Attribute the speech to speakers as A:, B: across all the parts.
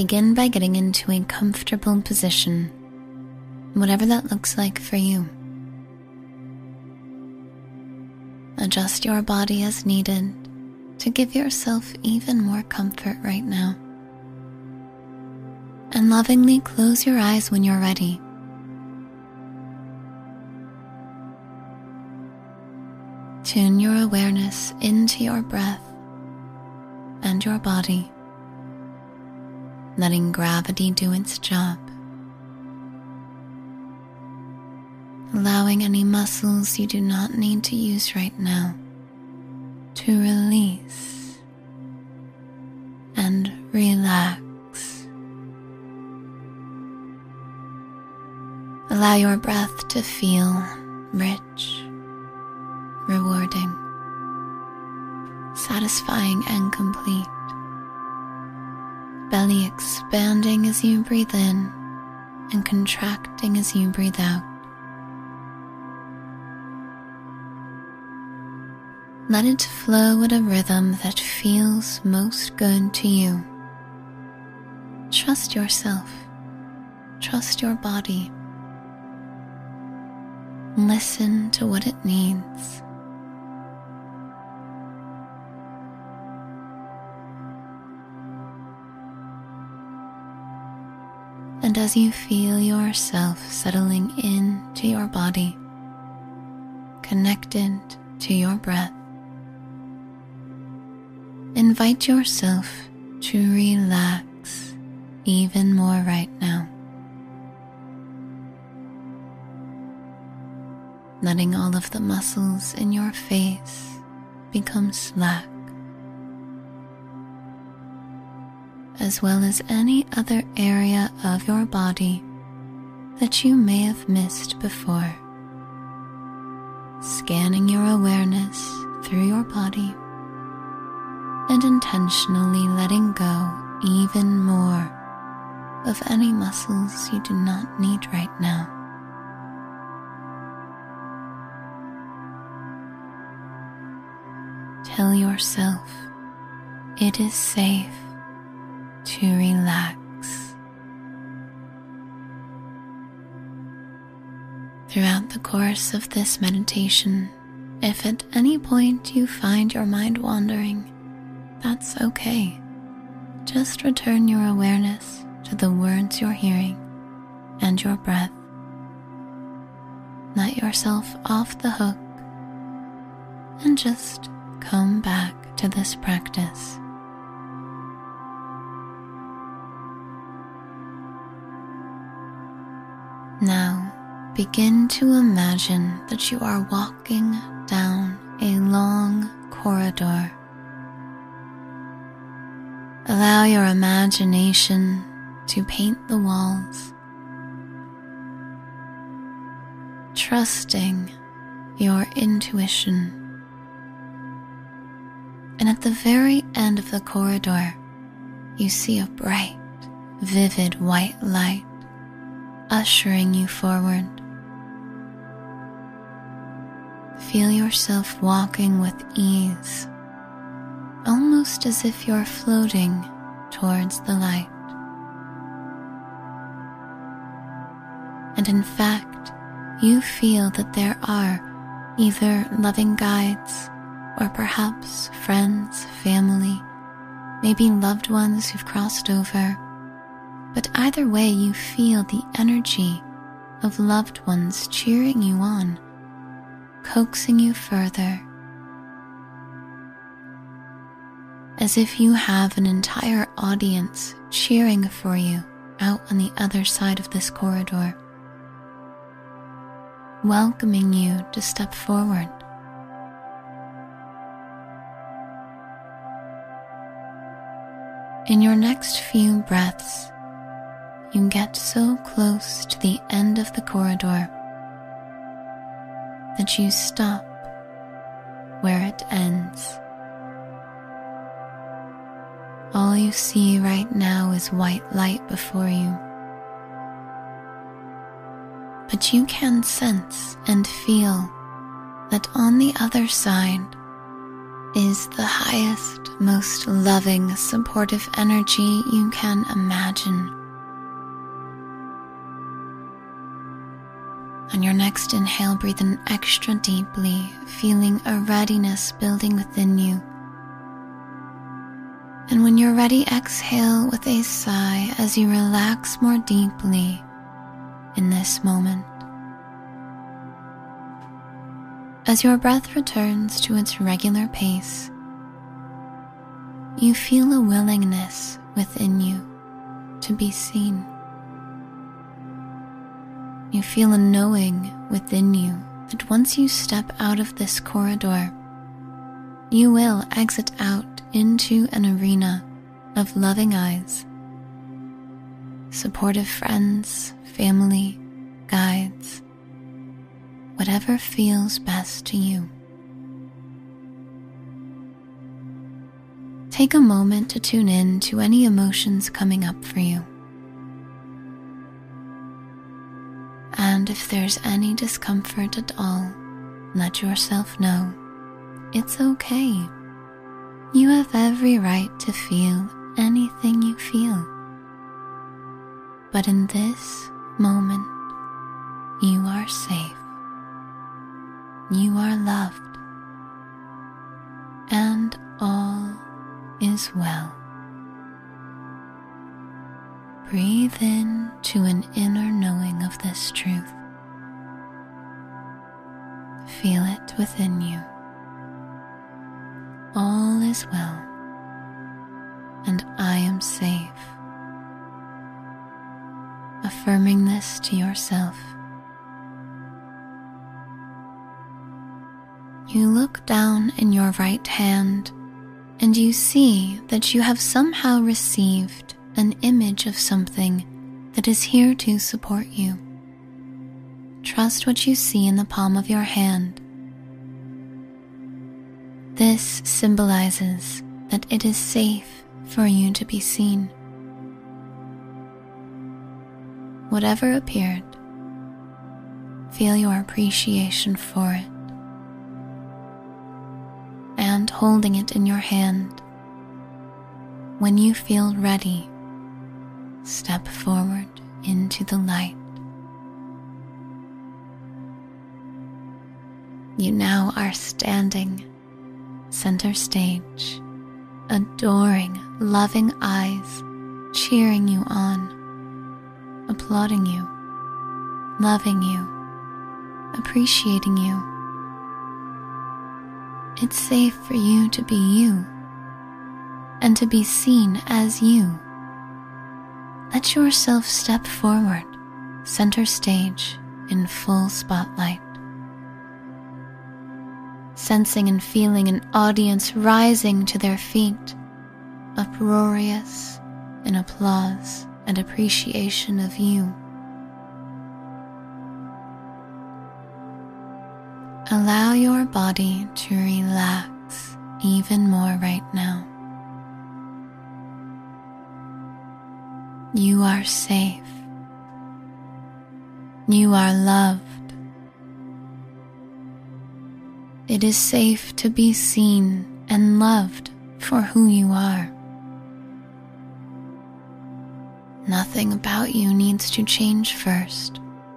A: Begin by getting into a comfortable position, whatever that looks like for you. Adjust your body as needed to give yourself even more comfort right now. And lovingly close your eyes when you're ready. Tune your awareness into your breath and your body, letting gravity do its job. Allowing any muscles you do not need to use right now to release and relax. Allow your breath to feel rich, rewarding, satisfying and complete. Belly expanding as you breathe in and contracting as you breathe out. Let it flow at a rhythm that feels most good to you. Trust yourself. Trust your body. Listen to what it needs. And as you feel yourself settling into your body, connected to your breath, invite yourself to relax even more right now. Letting all of the muscles in your face become slack, as well as any other area of your body that you may have missed before. Scanning your awareness through your body and intentionally letting go even more of any muscles you do not need right now. Tell yourself it is safe to relax. Throughout the course of this meditation, if at any point you find your mind wandering, that's okay. Just return your awareness to the words you're hearing and your breath. Let yourself off the hook and just come back to this practice. Now, begin to imagine that you are walking down a long corridor. Allow your imagination to paint the walls, trusting your intuition. And at the very end of the corridor, you see a bright, vivid white light ushering you forward. Feel yourself walking with ease, almost as if you're floating towards the light. And in fact, you feel that there are either loving guides or perhaps friends, family, maybe loved ones who've crossed over. But either way, you feel the energy of loved ones cheering you on, coaxing you further, as if you have an entire audience cheering for you out on the other side of this corridor, welcoming you to step forward. In your next few breaths, you get so close to the end of the corridor that you stop where it ends. All you see right now is white light before you. But you can sense and feel that on the other side, is the highest, most loving, supportive energy you can imagine. On your next inhale, breathe in extra deeply, feeling a readiness building within you. And when you're ready, exhale with a sigh as you relax more deeply in this moment. As your breath returns to its regular pace, you feel a willingness within you to be seen. You feel a knowing within you that once you step out of this corridor, you will exit out into an arena of loving eyes, supportive friends, family, guides, whatever feels best to you. Take a moment to tune in to any emotions coming up for you. And if there's any discomfort at all, let yourself know it's okay. You have every right to feel anything you feel. But in this moment, you are safe. You are loved. And all is well. Breathe in to an inner knowing of this truth. Feel it within you. All is well, and I am safe. Affirming this to yourself. You look down in your right hand, and you see that you have somehow received an image of something that is here to support you. Trust what you see in the palm of your hand. This symbolizes that it is safe for you to be seen. Whatever appeared, feel your appreciation for it. And holding it in your hand, when you feel ready, step forward into the light. You now are standing center stage, adoring, loving eyes, cheering you on, applauding you, loving you, appreciating you. It's safe for you to be you and to be seen as you. Let yourself step forward, center stage, in full spotlight. Sensing and feeling an audience rising to their feet, uproarious in applause and appreciation of you. Allow your body to relax even more right now. You are safe. You are loved. It is safe to be seen and loved for who you are. Nothing about you needs to change first.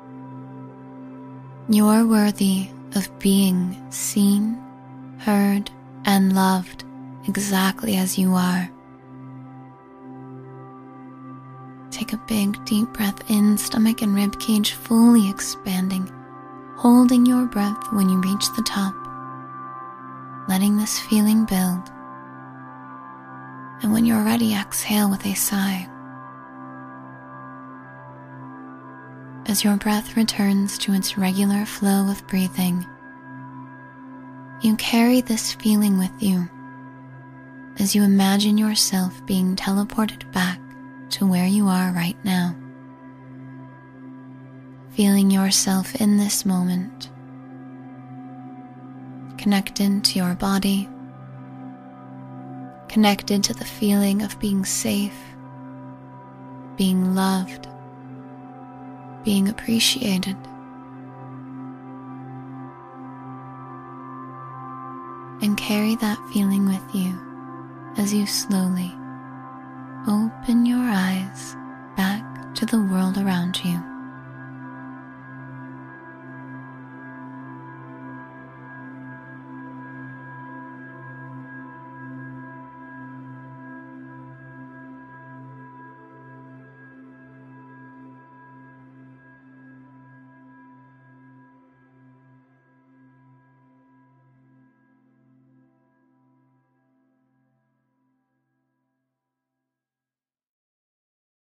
A: You're worthy of being seen, heard, and loved exactly as you are. Take a big, deep breath in, stomach and rib cage fully expanding, holding your breath when you reach the top, letting this feeling build. And when you're ready, exhale with a sigh. As your breath returns to its regular flow of breathing, you carry this feeling with you as you imagine yourself being teleported back to where you are right now. Feeling yourself in this moment, connected to your body, connected to the feeling of being safe, being loved, being appreciated. and carry that feeling with you as you slowly open your eyes back to the world around you.